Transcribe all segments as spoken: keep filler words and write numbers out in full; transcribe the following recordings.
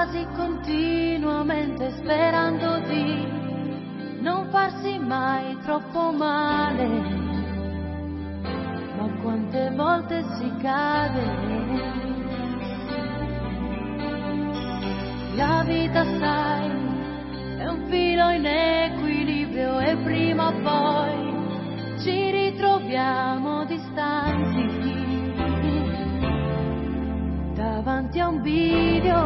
quasi continuamente sperando di non farsi mai troppo male, ma quante volte si cade. La vita, sai, è un filo in equilibrio e prima o poi ci ritroviamo distanti davanti a un bivio,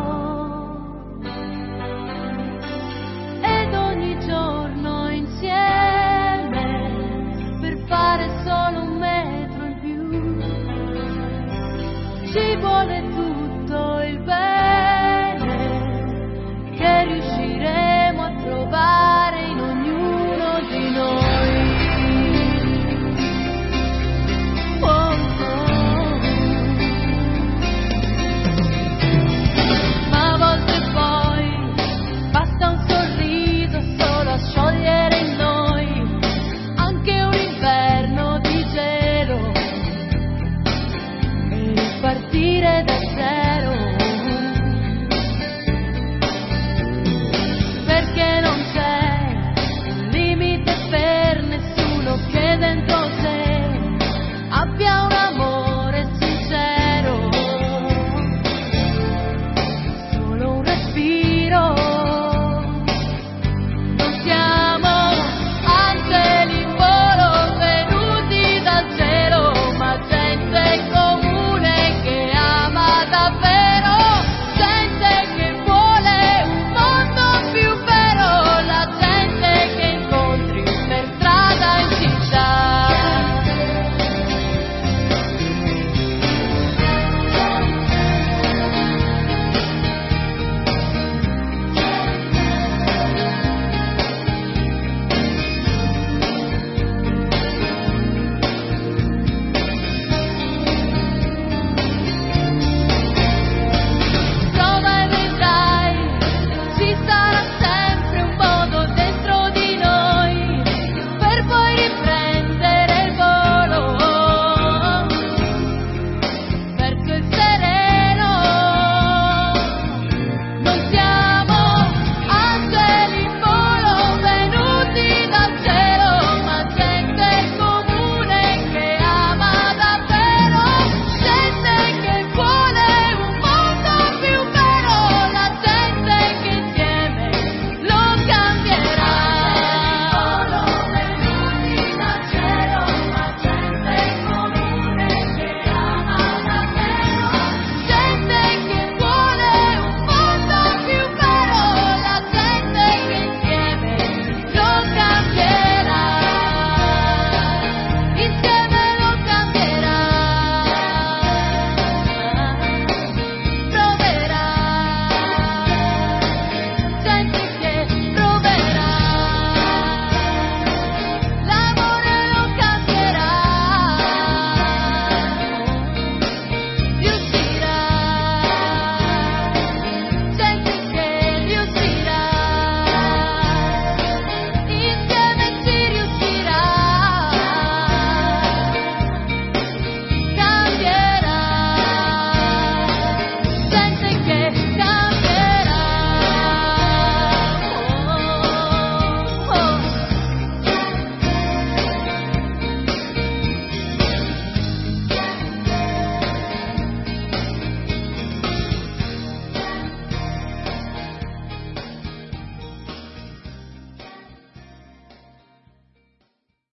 ed ogni giorno insieme per fare solo un metro in più ci vuole tutto.